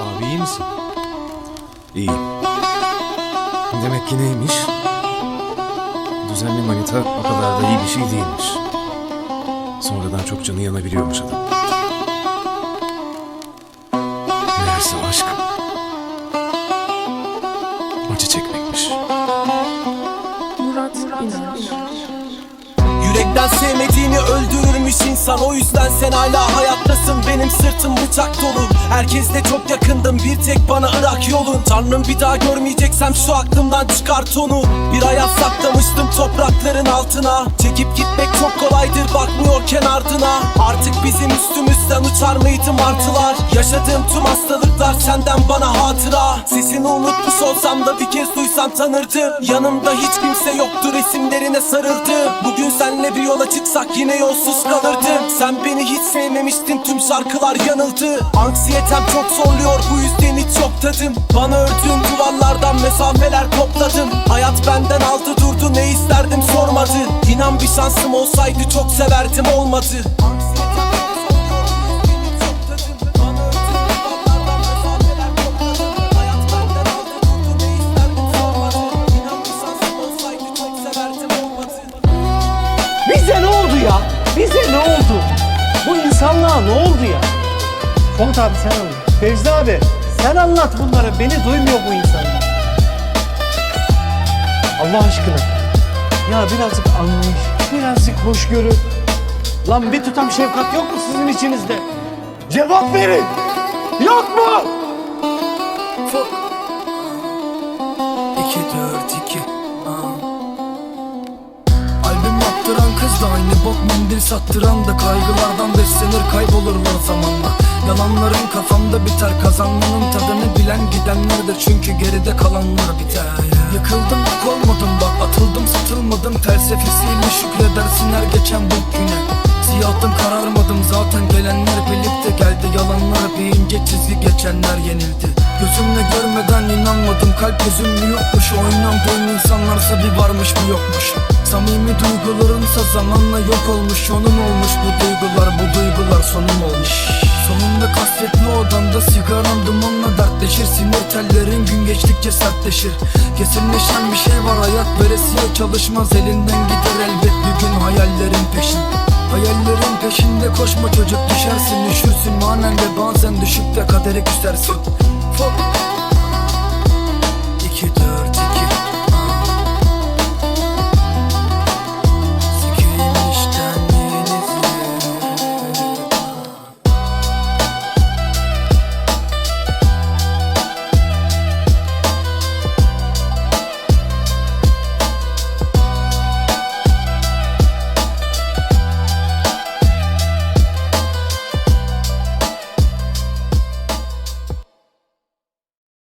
Abi iyi misin? İyiyim. Demek ki neymiş? Düzenli manita o kadar da iyi bir şey değilmiş. Sonradan çok canı yanabiliyormuş adam. Meğerse aşk acı çekmekmiş. Murat İnanç. Yürekten sevmediğini öldürürmüş insan. O yüzden sen hala hayattasın. Benim sırtım bıçak dolu. Herkesle çok yakındım, bir tek bana ırak yolun. Tanrım bir daha görmeyeceksem şu aklımdan çıkart onu. Bir hayat saklamıştım toprakların altına. Çekip gitmek çok kolaydır, bakmıyorken ardına. Artık bizim üstümüzden uçar mıydı martılar? Yaşadığım tüm hastalıklar senden bana hatıra. Sesini unutmuş olsam da bir kez duysam tanırdım. Yanımda hiç kimse yoktu, resimlerine sarıldım. Bugün senle bir yola çıksak yine yolsuz kalırdım. Sen beni hiç sevmemiştin, tüm şarkılar yanıldı. Anksiyetem çok zorluyor, bu yüzden hiç yok tadım. Bana ördüğün duvarlardan mesafeler topladım. Hayat benden aldı durdu, ne isterdim sormadı. İnan bir şansım olsaydı çok severdim, olmadı. Anksiyetem çok zorluyor, bu yüzden hiç yok tadım. Bana ördüğün duvarlardan mesafeler topladım. Hayat benden aldı durdu, ne isterdim sormadı. İnan bir şansım olsaydı çok severdim, olmadı. Bize ne oldu ya? Bize ne oldu? Bu insanlığa ne oldu ya? Fuat abi sen anlat. Fevzi abi sen anlat bunları. Beni duymuyor bu insanlar. Allah aşkına. Ya birazcık anlayış, birazcık hoşgörü. Lan bir tutam şefkat yok mu sizin içinizde? Cevap verin. Yok mu? 2-4-2 Albüm yaptıran kız da aynı bok mendil sattıran da kaygılardan beslenir kaybolurlar zamanla. Yalanların kafamda biter, kazanmanın tadını bilen gidenlerdir çünkü geride kalanlar biter. Yıkıldım yok olmadım bak, atıldım satılmadım, felsefesiyle şükredersin her geçen bu güne. Siyahtım kararmadım zaten, gelenler birlikte geldi, yalanlar bir ince çizgi geçenler yenildi. Gözümle görmeden inanmadım, kalp gözüm mü yokmuş, oynandığım insanlarsa bir varmış mı yokmuş. Samimi duygularımsa zamanla yok olmuş, onun olmuş bu duygular, bu duygular sonum olmuş. Sonunda kasvetli odamda sigaran dumanla dertleşir, sinir tellerin gün geçtikçe sertleşir. Kesinleşen bir şey var, hayat veresiye çalışmaz, elinden gider elbet bir gün hayallerin peşinde. Hayallerin peşinde koşma çocuk, düşersin üşürsün manen ve bazen düşüp de kadere küsersin. Fuck.